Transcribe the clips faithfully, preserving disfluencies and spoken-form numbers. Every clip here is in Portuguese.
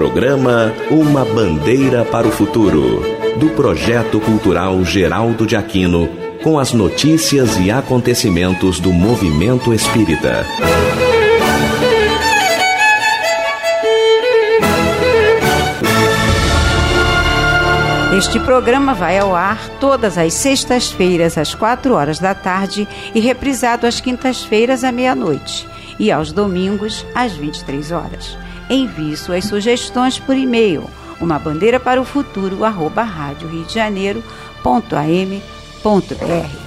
Programa Uma Bandeira para o Futuro, do Projeto Cultural Geraldo de Aquino, com as notícias e acontecimentos do movimento espírita. Este programa vai ao ar todas as sextas-feiras às quatro horas da tarde e reprisado às quintas-feiras à meia-noite e aos domingos às vinte e três horas. Envie suas sugestões por e-mail, uma bandeira para o futuro, arroba rádio rio de janeiro ponto a m ponto b r.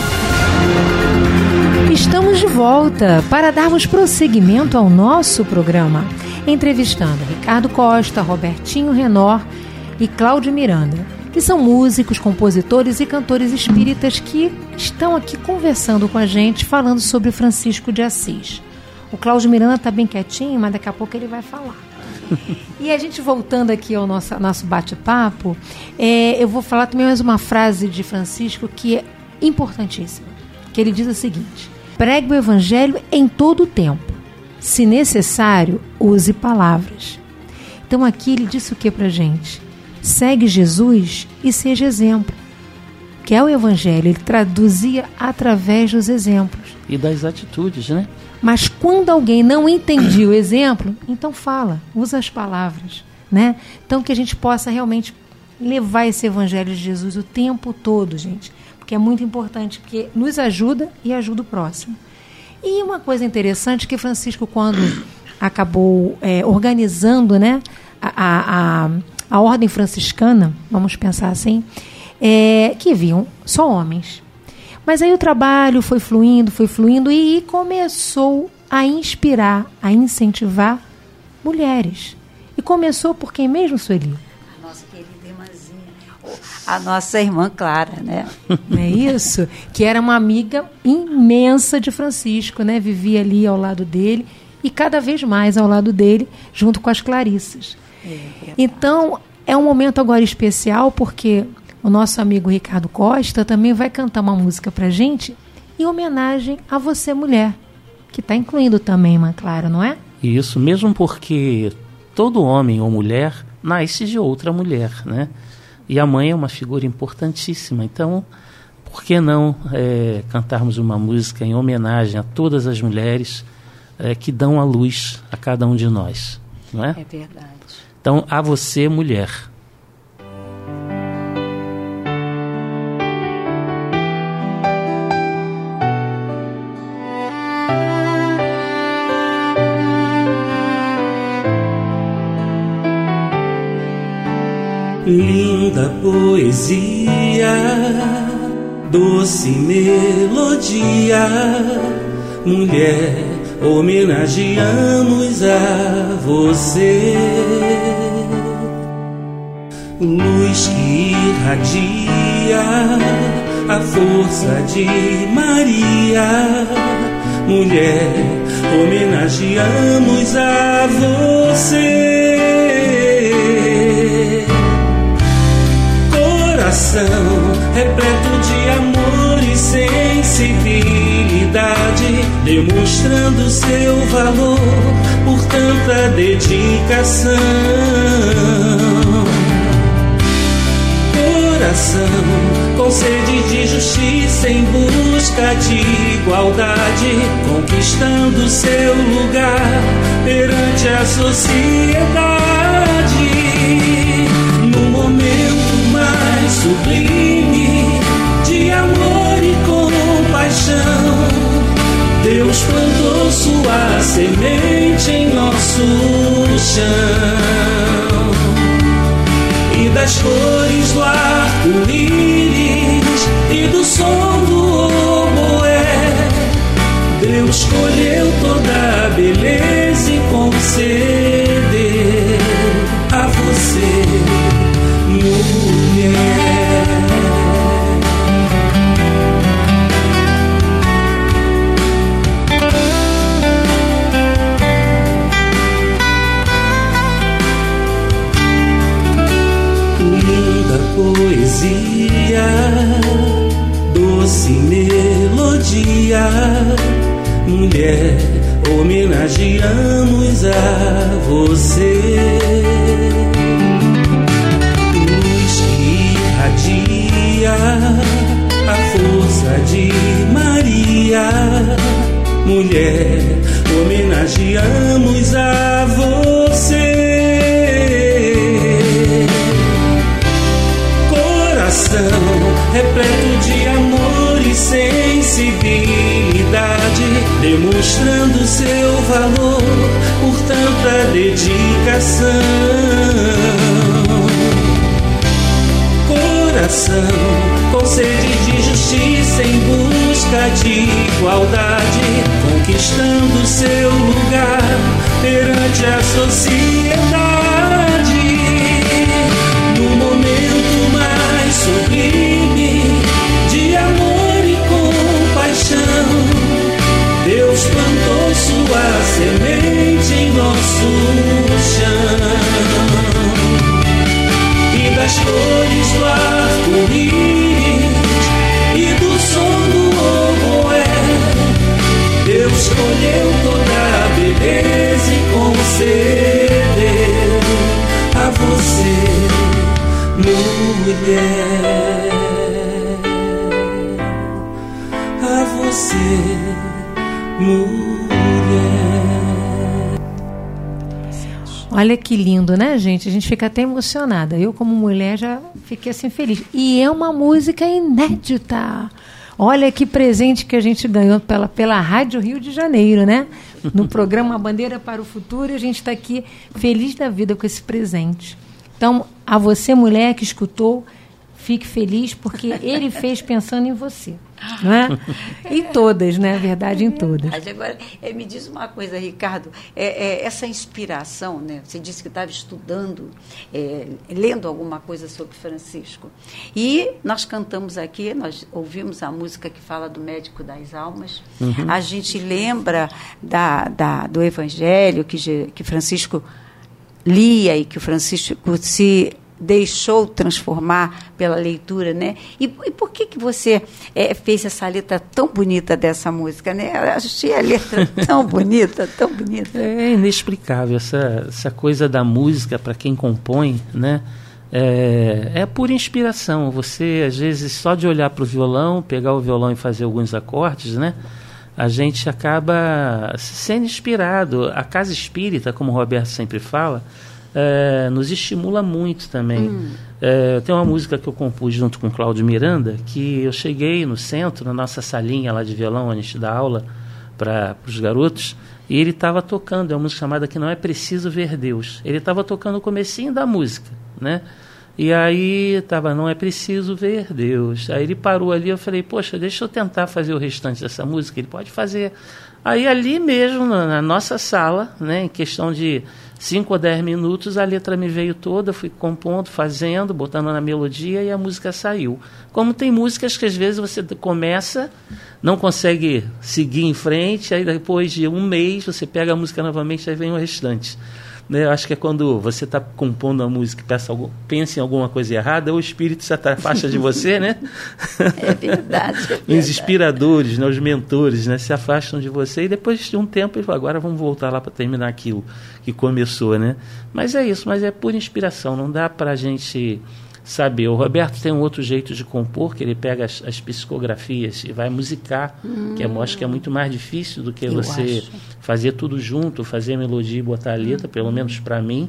Estamos de volta para darmos prosseguimento ao nosso programa, entrevistando Ricardo Costa, Robertinho Renor e Cláudio Miranda, que são músicos, compositores e cantores espíritas que estão aqui conversando com a gente, falando sobre Francisco de Assis. O Cláudio Miranda está bem quietinho, mas daqui a pouco ele vai falar. E a gente voltando aqui ao nosso, nosso bate-papo, é, eu vou falar também mais uma frase de Francisco que é importantíssima, que ele diz o seguinte: pregue o evangelho em todo o tempo, se necessário, use palavras. Então aqui ele disse o que pra gente? Segue Jesus e seja exemplo, que é o evangelho. Ele traduzia através dos exemplos e das atitudes, né? Mas quando alguém não entendia o exemplo, então fala, usa as palavras, né? Então que a gente possa realmente levar esse evangelho de Jesus o tempo todo, gente, porque é muito importante, porque nos ajuda e ajuda o próximo. E uma coisa interessante que Francisco, quando acabou é, organizando, né, a, a, a a ordem franciscana, vamos pensar assim, é, que viam só homens. Mas aí o trabalho foi fluindo, foi fluindo e começou a inspirar, a incentivar mulheres. E começou por quem mesmo, Sueli? A nossa querida irmãzinha, a nossa irmã Clara, né? Não é isso? Que era uma amiga imensa de Francisco, né? Vivia ali ao lado dele e cada vez mais ao lado dele, junto com as Clarissas. Então, é um momento agora especial porque o nosso amigo Ricardo Costa também vai cantar uma música pra gente em homenagem a você, mulher, que está incluindo também, irmã Clara, não é? Isso, mesmo porque todo homem ou mulher nasce de outra mulher, né? E a mãe é uma figura importantíssima, então por que não é, cantarmos uma música em homenagem a todas as mulheres é, que dão a luz a cada um de nós, não é? É verdade. Então, a você, mulher. Linda poesia, doce melodia, mulher, homenageamos a você. Luz que irradia a força de Maria, mulher, homenageamos a você. Coração repleto de amor e sensibilidade, demonstrando seu valor por tanta dedicação. Coração com sede de justiça em busca de igualdade, conquistando seu lugar perante a sociedade. No momento mais sublime de amor e compaixão, Deus plantou sua semente em nosso chão. E das cores do arco-íris e do som do oboé, Deus escolheu toda a beleza e concedeu a você, mulher. Linda poesia, doce melodia, mulher, homenageamos a você. mulher, homenageamos a você. Coração repleto de amor e sensibilidade, demonstrando seu valor por tanta dedicação. Coração com sede de justiça em busca de igualdade, conquistando seu lugar perante a sociedade. No momento mais sublime de amor e compaixão, Deus plantou sua semente em nosso chão. E das cores do arco-íris e do som do oboé, Deus escolheu toda a beleza e concedeu a você, mulher, a você, mulher. Olha que lindo, né, gente? A gente fica até emocionada. Eu, como mulher, já fiquei assim feliz. E é uma música inédita. Olha que presente que a gente ganhou pela, pela Rádio Rio de Janeiro, né? No programa Bandeira para o Futuro, a gente está aqui feliz da vida com esse presente. Então, a você, mulher que escutou, fique feliz, porque ele fez pensando em você. Não é? Em todas, né? Verdade, em todas. Agora, é, me diz uma coisa, Ricardo, é, é, essa inspiração, né? Você disse que estava estudando, é, lendo alguma coisa sobre Francisco. E nós cantamos aqui, nós ouvimos a música que fala do médico das almas. Uhum. A gente lembra da, da, do Evangelho que, que Francisco lia e que o Francisco se deixou transformar pela leitura, né? E, e por que que você é, fez essa letra tão bonita dessa música, né? Eu achei a letra tão bonita, tão bonita. É inexplicável essa, essa coisa da música para quem compõe, né? É, é pura inspiração. Você, às vezes, só de olhar para o violão, pegar o violão e fazer alguns acordes, né? A gente acaba sendo inspirado. A casa espírita, como o Roberto sempre fala, É, nos estimula muito também. Hum. É, tem uma música que eu compus junto com o Cláudio Miranda, que eu cheguei no centro, na nossa salinha lá de violão, onde a gente dá aula para os garotos, e ele estava tocando, é uma música chamada Que Não É Preciso Ver Deus. Ele estava tocando o comecinho da música, né? E aí estava, não é preciso ver Deus. Aí ele parou ali, eu falei, poxa, deixa eu tentar fazer o restante dessa música. Ele pode fazer. Aí ali mesmo, na, na nossa sala, né, em questão de cinco ou dez minutos, a letra me veio toda, fui compondo, fazendo, botando na melodia e a música saiu. Como tem músicas que às vezes você começa, não consegue seguir em frente, aí depois de um mês você pega a música novamente, aí vem o restante. Eu acho que é quando você está compondo a música e pensa, pensa em alguma coisa errada, o espírito se afasta de você, né? É verdade. É verdade. Os inspiradores, né, os mentores, né, se afastam de você e depois de um tempo eles falam, agora vamos voltar lá para terminar aquilo que começou, né? Mas é isso, mas é pura inspiração, não dá para a gente saber. O Roberto tem um outro jeito de compor, que ele pega as, as psicografias e vai musicar, hum. que eu acho que é muito mais difícil do que eu você acho. Fazer tudo junto, fazer a melodia e botar a letra, hum. pelo menos para mim,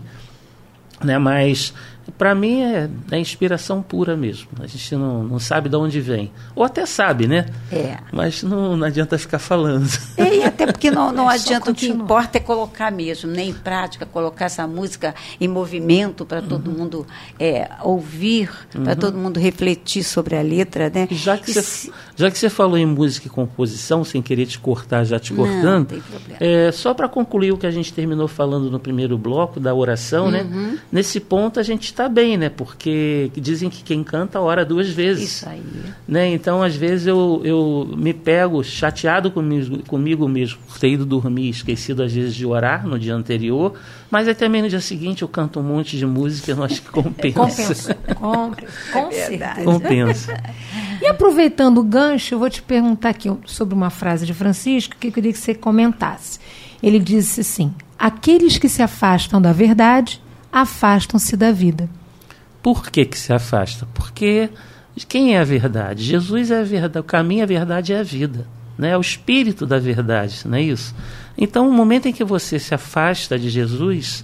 né? Mas para mim é, é inspiração pura mesmo. A gente não, não sabe de onde vem. Ou até sabe, né? É. Mas não, não adianta ficar falando. É, e até porque não, não é adianta, o que importa é colocar mesmo, né, em prática, colocar essa música em movimento para uhum. todo mundo é, ouvir, uhum. para todo mundo refletir sobre a letra, né? Já que, você, se... já que você falou em música e composição, sem querer te cortar, já te cortando, não, não tem problema. É, só para concluir o que a gente terminou falando no primeiro bloco da oração, uhum. né? Nesse ponto a gente está bem, né? Porque dizem que quem canta ora duas vezes. Isso aí. Né? Então, às vezes, eu, eu me pego chateado comigo, comigo mesmo por ter ido dormir, esquecido, às vezes, de orar no dia anterior, mas aí também no dia seguinte eu canto um monte de música e eu acho que compensa. Compensa. Com, com é certeza. Compensa. E aproveitando o gancho, eu vou te perguntar aqui sobre uma frase de Francisco que eu queria que você comentasse. Ele disse assim, aqueles que se afastam da verdade afastam-se da vida. Por que que se afasta? Porque quem é a verdade? Jesus é a verdade, o caminho, a verdade é a vida. né? É o Espírito da verdade, não é isso? Então, o momento em que você se afasta de Jesus,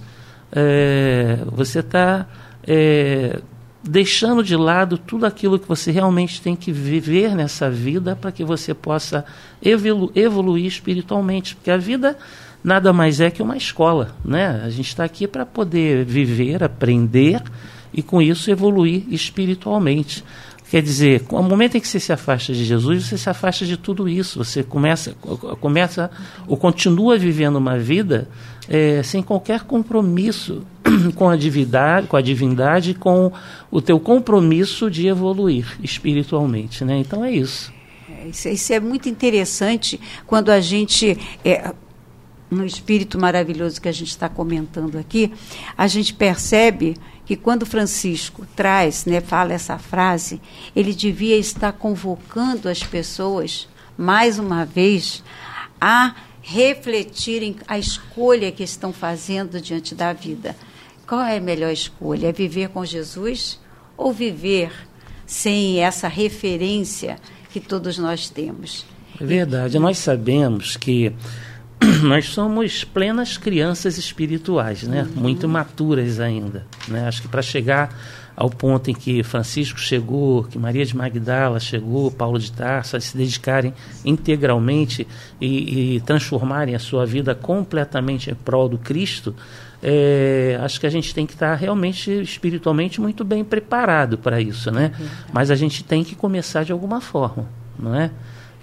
é, você está é, deixando de lado tudo aquilo que você realmente tem que viver nessa vida para que você possa evolu- evoluir espiritualmente, porque a vida nada mais é que uma escola, né? A gente está aqui para poder viver, aprender e com isso evoluir espiritualmente. Quer dizer, no momento em que você se afasta de Jesus, você se afasta de tudo isso. Você começa, começa ou continua vivendo uma vida é, sem qualquer compromisso com a divindade, com a divindade, com o teu compromisso de evoluir espiritualmente, né? Então é isso. É, isso, isso é muito interessante quando a gente... É, no espírito maravilhoso que a gente está comentando aqui, a gente percebe que quando Francisco traz, né, fala essa frase, ele devia estar convocando as pessoas, mais uma vez, a refletirem a escolha que estão fazendo diante da vida. Qual é a melhor escolha? É viver com Jesus ou viver sem essa referência que todos nós temos? É verdade. Nós sabemos que nós somos plenas crianças espirituais, né? Uhum. Muito maturas ainda, né? Acho que para chegar ao ponto em que Francisco chegou, que Maria de Magdala chegou, Paulo de Tarso, a se dedicarem integralmente e, e transformarem a sua vida completamente em prol do Cristo, é, acho que a gente tem que estar realmente espiritualmente muito bem preparado para isso, né? Uhum. Mas a gente tem que começar de alguma forma, não é?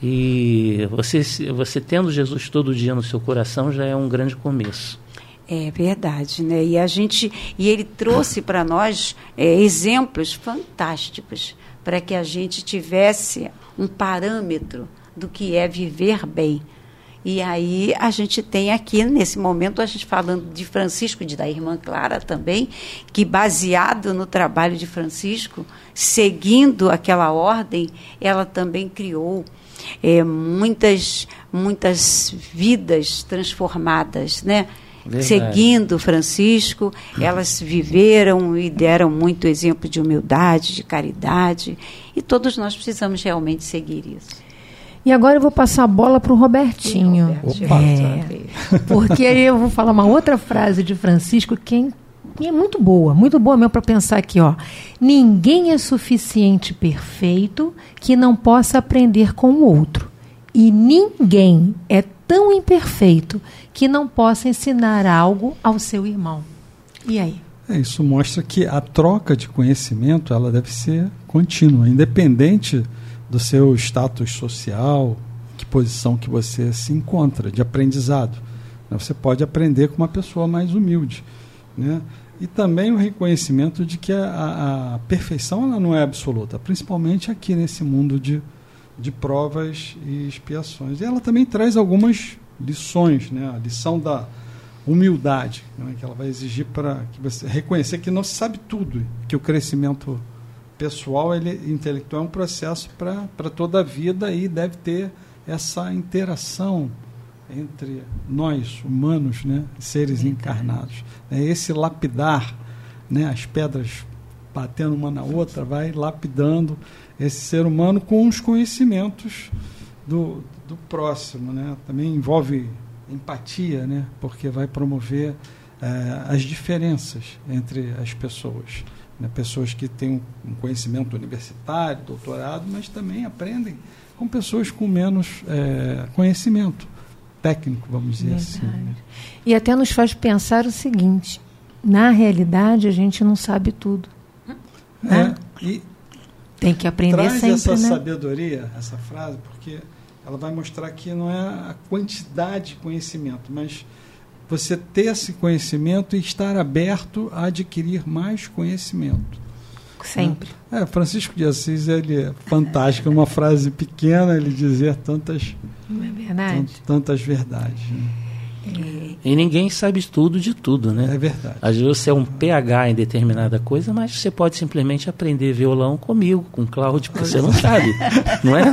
E você, você tendo Jesus todo dia no seu coração já é um grande começo. É verdade, né? E a gente, e ele trouxe para nós é, exemplos fantásticos para que a gente tivesse um parâmetro do que é viver bem. E aí a gente tem aqui, nesse momento, a gente falando de Francisco, de da irmã Clara também, que baseado no trabalho de Francisco, seguindo aquela ordem, ela também criou É, muitas, muitas vidas transformadas, né? Verdade. Seguindo Francisco, elas viveram e deram muito exemplo de humildade, de caridade, e todos nós precisamos realmente seguir isso. E agora eu vou passar a bola para o Robertinho. Opa. É, porque eu vou falar uma outra frase de Francisco que é muito boa, muito boa mesmo para pensar aqui, ó. Ninguém é suficiente perfeito que não possa aprender com o outro. E ninguém é tão imperfeito que não possa ensinar algo ao seu irmão. E aí? É, isso mostra que a troca de conhecimento ela deve ser contínua, independente do seu status social, que posição que você se encontra de aprendizado. Você pode aprender com uma pessoa mais humilde, né? E também o reconhecimento de que a, a perfeição ela não é absoluta, principalmente aqui nesse mundo de, de provas e expiações. E ela também traz algumas lições, né? A lição da humildade, né? Que ela vai exigir para que você reconhecer que não se sabe tudo, que o crescimento pessoal, ele, intelectual, é um processo para toda a vida e deve ter essa interação entre nós, humanos, né, seres encarnados. É esse lapidar, né, as pedras batendo uma na outra, vai lapidando esse ser humano com os conhecimentos do, do próximo, né? Também envolve empatia, né, porque vai promover eh, as diferenças entre as pessoas. Né, pessoas que têm um conhecimento universitário, doutorado, mas também aprendem com pessoas com menos eh, conhecimento técnico, vamos dizer Verdade. assim. Né? E até nos faz pensar o seguinte, na realidade a gente não sabe tudo. É, né? E tem que aprender traz sempre, essa né? sabedoria, essa frase, porque ela vai mostrar que não é a quantidade de conhecimento, mas você ter esse conhecimento e estar aberto a adquirir mais conhecimento. Sempre. É, Francisco de Assis, ele é fantástico, uma frase pequena, ele dizer tantas, não é verdade? tant, tantas verdades. Né? É. E ninguém sabe tudo de tudo, né? É verdade. Às vezes você é um P H em determinada coisa, mas você pode simplesmente aprender violão comigo, com o Cláudio, porque você não sabe, não é?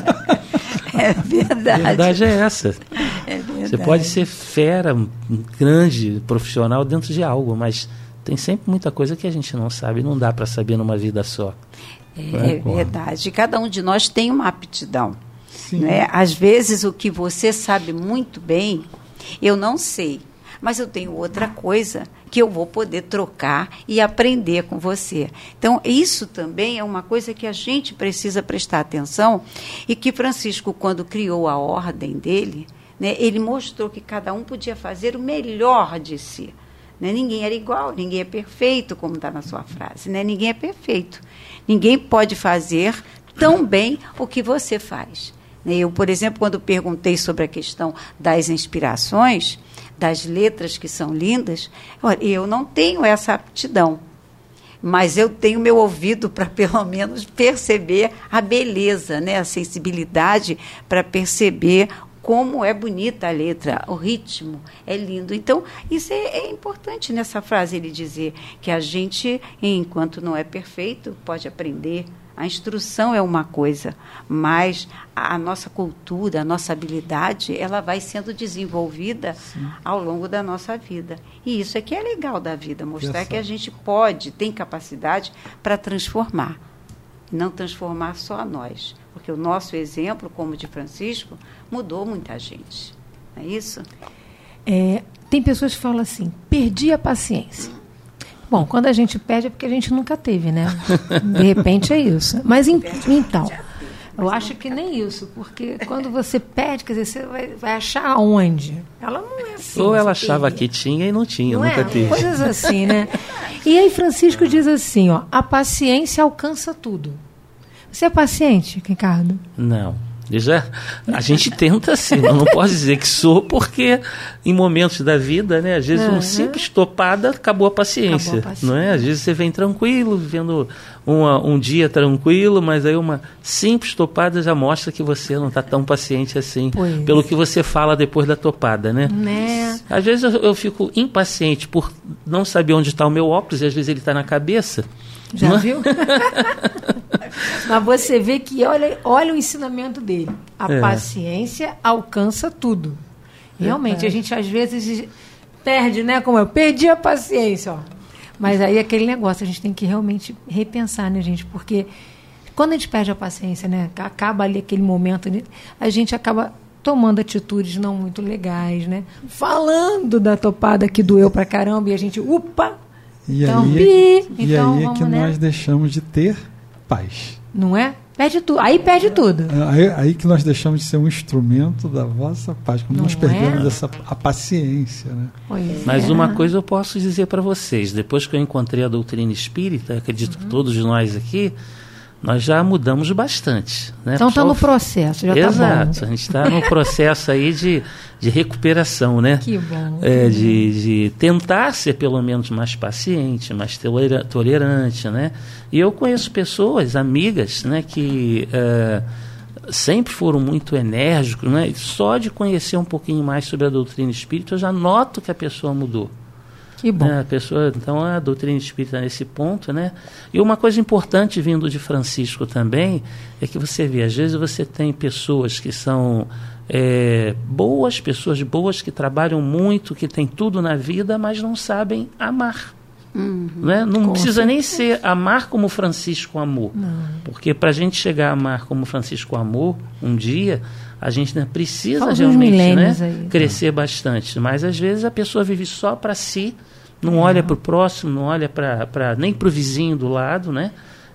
É verdade. A verdade é essa. É verdade. Você pode ser fera, um grande profissional dentro de algo, mas tem sempre muita coisa que a gente não sabe, não dá para saber numa vida só. É, é verdade. Cada um de nós tem uma aptidão. Né? Às vezes, o que você sabe muito bem, eu não sei. Mas eu tenho outra coisa que eu vou poder trocar e aprender com você. Então, isso também é uma coisa que a gente precisa prestar atenção e que Francisco, quando criou a ordem dele, né, ele mostrou que cada um podia fazer o melhor de si. Né? Ninguém era igual, ninguém é perfeito, como está na sua frase. Né? Ninguém é perfeito. Ninguém pode fazer tão bem o que você faz. Eu, por exemplo, quando perguntei sobre a questão das inspirações, das letras que são lindas, olha, eu não tenho essa aptidão, mas eu tenho meu ouvido para, pelo menos, perceber a beleza, né? A sensibilidade para perceber como é bonita a letra, o ritmo é lindo. Então, isso é, é importante nessa frase, ele dizer que a gente, enquanto não é perfeito, pode aprender. A instrução é uma coisa, mas a, a nossa cultura, a nossa habilidade, ela vai sendo desenvolvida Sim. ao longo da nossa vida. E isso é que é legal da vida, mostrar que a gente pode, tem capacidade para transformar. Não transformar só a nós. Porque o nosso exemplo, como o de Francisco, mudou muita gente. Não é isso? É, tem pessoas que falam assim, perdi a paciência. Bom, quando a gente perde é porque a gente nunca teve, né? De repente é isso. Mas em, então, eu acho que nem isso, porque quando você perde, quer dizer, você vai, vai achar onde? Ela não é assim. Ou ela achava que tinha e não tinha, não nunca é? teve. Coisas assim, né? E aí Francisco diz assim, ó, a paciência alcança tudo. Você é paciente, Ricardo? Não. Já, a gente tenta sim, não posso dizer que sou, porque em momentos da vida, né, às vezes uhum. uma simples topada acabou a paciência, acabou a paciência, não é? Às vezes você vem tranquilo, vivendo uma, um dia tranquilo, mas aí uma simples topada já mostra que você não está tão paciente assim, pois. Pelo que você fala depois da topada, né? né? Às vezes eu, eu fico impaciente por não saber onde está o meu óculos, e às vezes ele está na cabeça. Já não? Viu? Mas você vê que olha, olha o ensinamento dele. A é. paciência alcança tudo. Realmente, é. a gente às vezes perde, né? Como eu perdi a paciência, ó. Mas aí aquele negócio, a gente tem que realmente repensar, né, gente? Porque quando a gente perde a paciência, né? Acaba ali aquele momento, a gente acaba tomando atitudes não muito legais, né? Falando da topada que doeu pra caramba e a gente, upa! E então, aí, pi, e então, aí é vamos, que né? nós deixamos de ter paz. Não é? Perde tudo. Aí perde tudo. Aí, aí que nós deixamos de ser um instrumento da vossa paz, quando não nós perdemos é? essa, a paciência. Né? Pois Mas é. uma coisa eu posso dizer para vocês, depois que eu encontrei a doutrina espírita, acredito uhum. que todos nós aqui, nós já mudamos bastante. Né? Então está no processo, já está bom. Exato, a gente está no processo aí de, de recuperação, né? Que bom. É, de, de tentar ser pelo menos mais paciente, mais tolera, tolerante, né? E eu conheço pessoas, amigas, né, que é, sempre foram muito enérgicos, né? E só de conhecer um pouquinho mais sobre a doutrina espírita, eu já noto que a pessoa mudou. Que bom. Né? A pessoa, então, a doutrina espírita nesse ponto, né? E uma coisa importante vindo de Francisco também é que você vê, às vezes você tem pessoas que são é, boas, pessoas boas que trabalham muito, que têm tudo na vida, mas não sabem amar. Uhum. Né? Não Com precisa certeza. Nem ser amar como Francisco amou. Não. Porque para a gente chegar a amar como Francisco amou um dia, a gente, né, precisa Fala realmente, né, aí, crescer bastante. Mas às vezes a pessoa vive só para si, não é. olha para o próximo, não olha para nem para o vizinho do lado, né?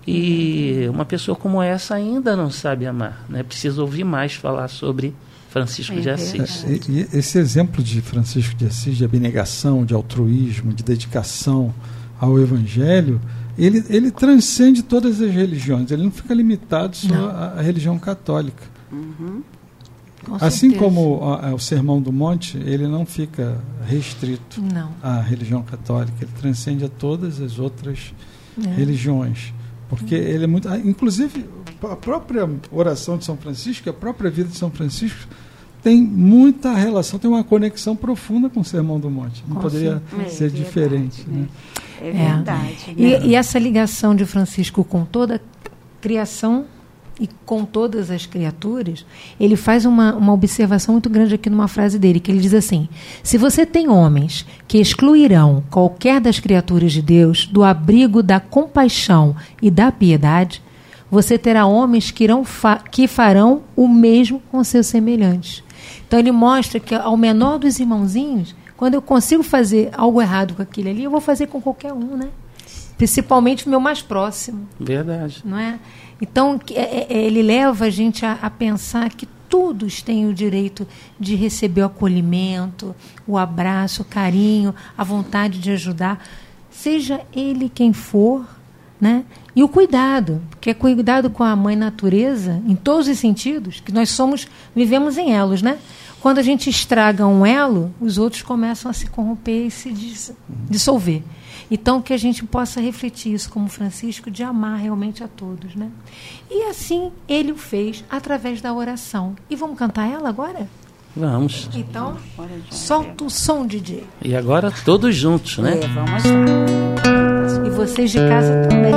E uma pessoa como essa ainda não sabe amar, né? Precisa ouvir mais falar sobre Francisco é de Assis. É, e, e esse exemplo de Francisco de Assis, de abnegação, de altruísmo, de dedicação ao Evangelho, ele, ele transcende todas as religiões, ele não fica limitado só à, à religião católica. Uhum. Assim como a, a, o Sermão do Monte, ele não fica restrito não. à religião católica, ele transcende a todas as outras é. religiões. Porque uhum. ele é muito... Inclusive, a própria oração de São Francisco, a própria vida de São Francisco, tem muita relação, tem uma conexão profunda com o Sermão do Monte. Não com poderia sim. ser é diferente. Verdade, né? É verdade. É. E, e essa ligação de Francisco com toda a criação e com todas as criaturas, ele faz uma, uma observação muito grande aqui numa frase dele, que ele diz assim: se você tem homens que excluirão qualquer das criaturas de Deus do abrigo da compaixão e da piedade, você terá homens que, irão fa- que farão o mesmo com seus semelhantes. Então ele mostra que ao menor dos irmãozinhos, quando eu consigo fazer algo errado com aquele ali, eu vou fazer com qualquer um, né? Principalmente o meu mais próximo. Verdade. Não é? Então é, é, ele leva a gente a, a pensar que todos têm o direito de receber o acolhimento, o abraço, o carinho, a vontade de ajudar, seja ele quem for, né? E o cuidado, porque é cuidado com a mãe natureza, em todos os sentidos, que nós somos, vivemos em elos, né? Quando a gente estraga um elo, os outros começam a se corromper e se dis- dissolver. Então, que a gente possa refletir isso como Francisco, de amar realmente a todos, né? E assim ele o fez através da oração. E vamos cantar ela agora? Vamos. Então, solta o som, D J. E agora todos juntos, né? É, vamos lá. E vocês de casa também.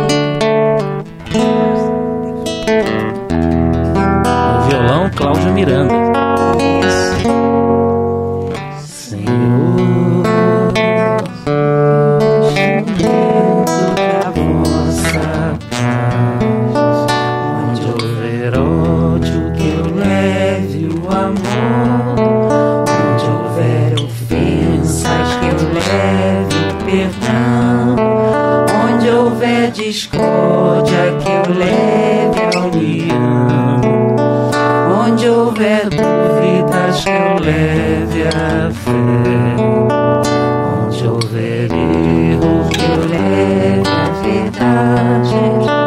No violão, Cláudia Miranda. Senhor, da vossa paz, onde houver ódio, que eu leve o amor, onde houver ofensas, que eu leve o perdão, onde houver discórdia, que eu leve a união, onde houver dúvidas, que eu leve a fé, onde houver erro, que eu leve a verdade,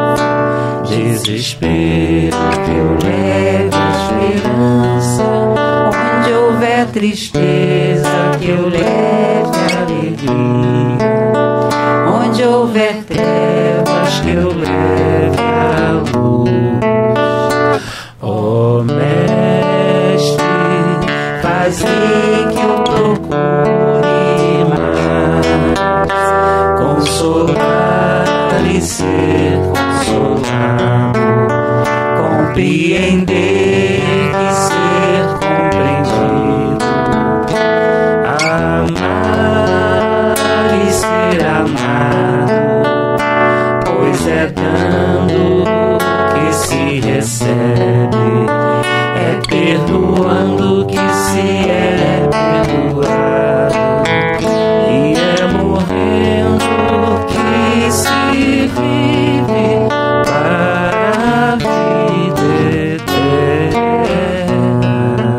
desespero, que eu leve a esperança, onde houver tristeza, que eu leve a alegria, onde houver trevas, que eu leve a luz. Ó Mestre, fazei que eu procure mais consolar e ser consolado, compreender e ser compreendido, amar e ser amado, pois é dando que se recebe, é perdoando que se é perdoado, e é morrendo que se vive para a vida eterna.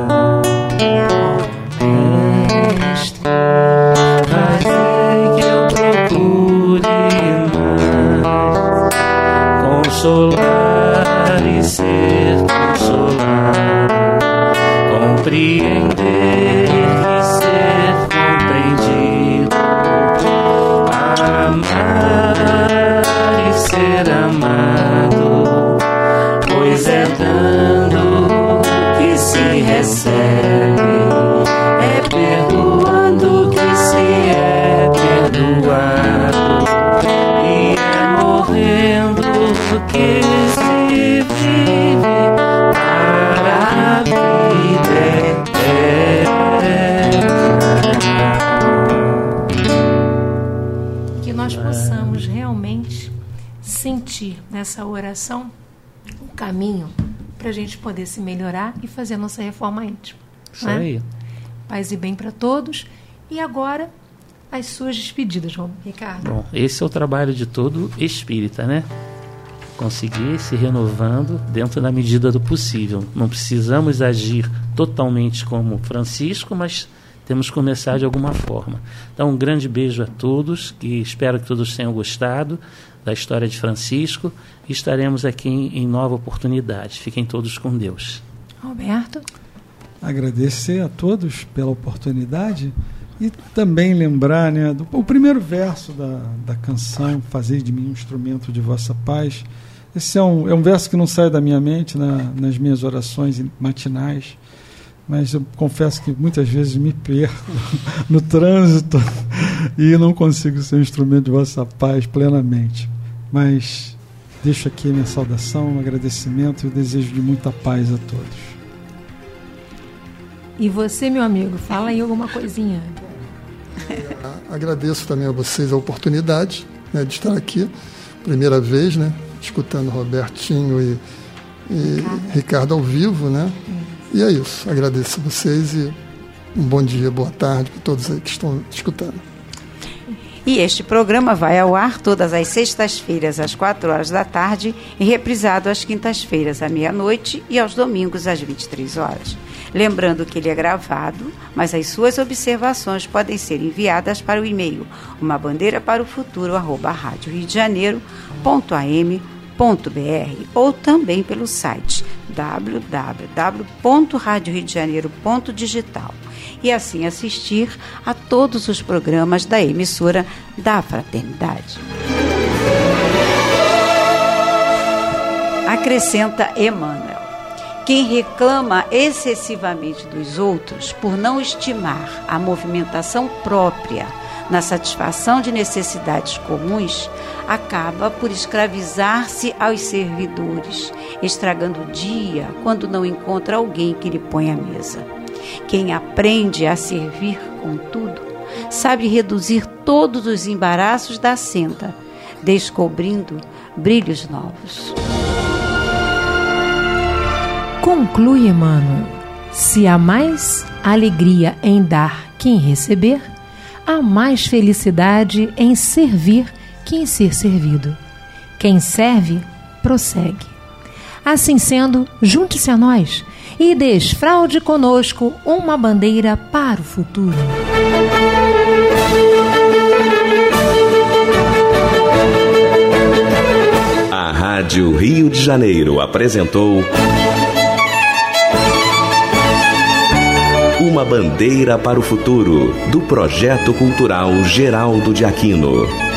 Mestre, fazei que eu procure mais consolar e ser consolado, compreender e ser compreendido, amar e ser amado, pois é dando que se recebe, é perdoando que se é perdoado, e é morrendo que se vive para a vida eterna. Que nós possamos realmente sentir nessa oração o caminho para a gente poder se melhorar e fazer a nossa reforma íntima. Isso né? aí. Paz e bem para todos. E agora, as suas despedidas, João Ricardo. Bom, esse é o trabalho de todo espírita, né? Conseguir se renovando dentro da medida do possível. Não precisamos agir totalmente como Francisco, mas temos que começar de alguma forma. Então, um grande beijo a todos, e espero que todos tenham gostado da história de Francisco. E estaremos aqui em, em nova oportunidade. Fiquem todos com Deus. Roberto? Agradecer a todos pela oportunidade e também lembrar, né, do o primeiro verso da, da canção, Fazei de mim um instrumento de vossa paz. Esse é um, é um verso que não sai da minha mente na, nas minhas orações matinais, mas eu confesso que muitas vezes me perco no trânsito e não consigo ser um instrumento de vossa paz plenamente. Mas deixo aqui a minha saudação, um agradecimento e o desejo de muita paz a todos. E você, meu amigo, fala aí alguma coisinha. Agradeço também a vocês a oportunidade, né, de estar aqui, primeira vez, né, escutando Robertinho e, e Ricardo ao vivo, né? E é isso. Agradeço a vocês e um bom dia, boa tarde para todos aí que estão escutando. E este programa vai ao ar todas as sextas-feiras às quatro horas da tarde e reprisado às quintas-feiras à meia-noite e aos domingos às vinte e três horas. Lembrando que ele é gravado, mas as suas observações podem ser enviadas para o e-mail uma bandeira para o futuro arroba rádio rio de janeiro ponto a m ponto b r ou também pelo site w w w ponto rádio rio de janeiro ponto digital e assim assistir a todos os programas da emissora da Fraternidade. Acrescenta Emmanuel: quem reclama excessivamente dos outros por não estimar a movimentação própria na satisfação de necessidades comuns, acaba por escravizar-se aos servidores, estragando o dia quando não encontra alguém que lhe ponha à mesa. Quem aprende a servir com tudo, sabe reduzir todos os embaraços da senda, descobrindo brilhos novos. Conclui Emmanuel: se há mais alegria em dar que em receber, há mais felicidade em servir que em ser servido. Quem serve, prossegue. Assim sendo, junte-se a nós e desfraude conosco uma bandeira para o futuro. A Rádio Rio de Janeiro apresentou Uma Bandeira para o Futuro, do Projeto Cultural Geraldo de Aquino.